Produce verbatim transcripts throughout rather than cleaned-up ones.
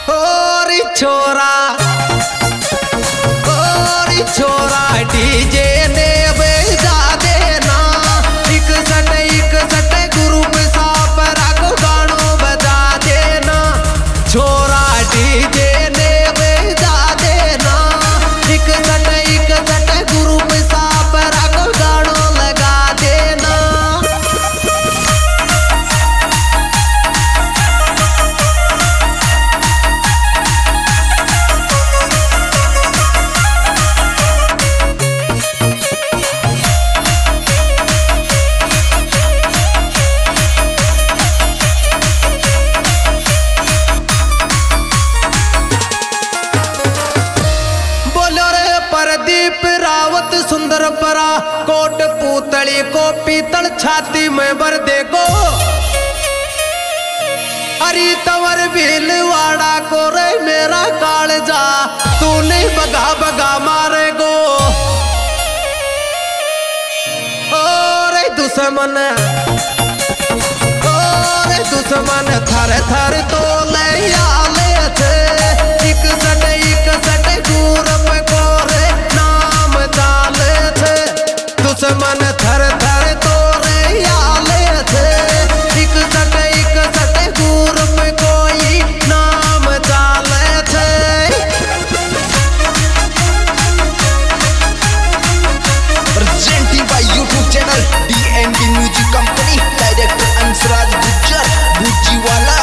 और छोरा और छोरा डीजे ने बजा देना एक सट एक सट ग्रुप साफ राखो गानो बजा देना छोरा डीजे ने बजा देना एक सट एक सट ग्रुप साफ राखो गानो लगा देना। प्रदीप रावत सुंदर परा कोट पूतली को पीतल छाती में भर देखो अरे तवर भीलवाड़ा को रे मेरा कालजा तू नहीं बगा बगा मारे गो और दुश्मन और दुश्मन थर थर तो ले आले थे एक सट एक सट ग्रुप को रे नाम डाले थे दुश्मन थर थर तो रे आले थे एक सट एक सट ग्रुप कोई नाम डाले थे। Presenting by YouTube channel D N D Music Company, Director Ansraj Gujjar Bhujiwala।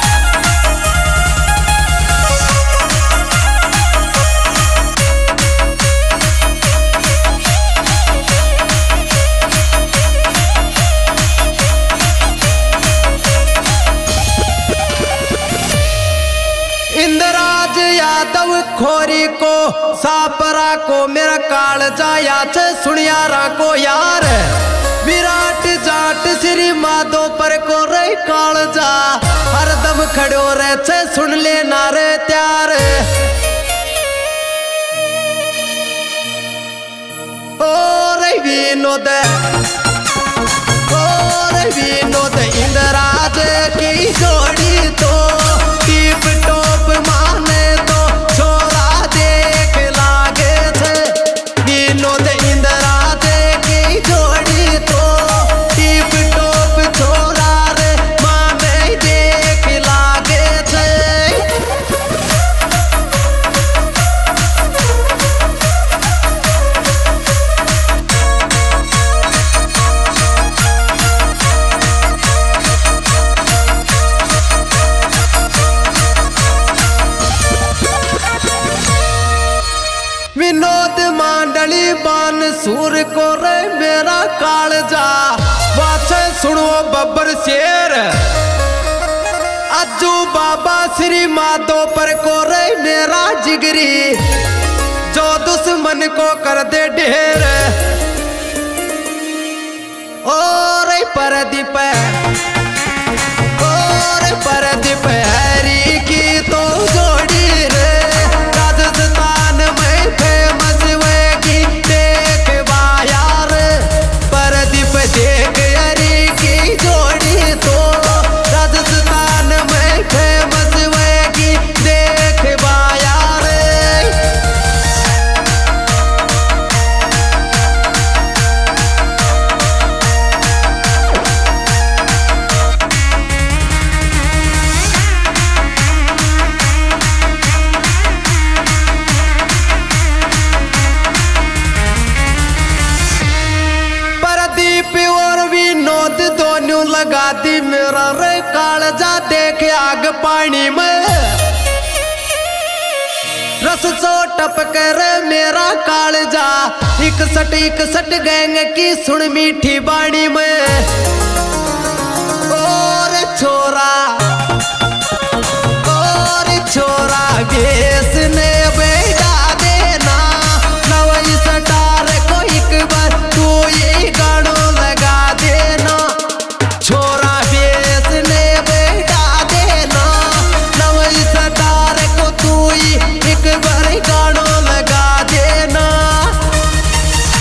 इंद्राज यादव खोरी को सापरा को मेरा कालजा याच सुनियारा को यार विराट जाट श्री माधो पर को रे कालजा हरदम खड़ो रे छे सुन लेना रे त्यार ओ रे विनोद ओ रे विनोद इंद्राज की जोड़ी तो टिप टॉप माने तो छोरा देख लागे थे विनोद इंद्राज की जोड़ी तो टिप टॉप छोरा रे माने देख लागे थे। विनोद मांडली बान सूर को रे मेरा कालजा वाचे सुनो बब्बर शेर अज्जू बाबा श्री माधो पर को रे मेरा जिगरी जो दुश्मन को कर दे ढेर और परदीप और परदीप हरी की तो जोड़ी रे राजस्थान में फेमस वेगी देख यार परदीप देख हरी की जोड़ी तो राजस्थान में फेमस वेगी देख यार। लगा दी मेरा रे कालजा देख आग पानी में रस सो टपक रे मेरा कालजा एक सट एक सट गैंग की सुन मीठी बाणी में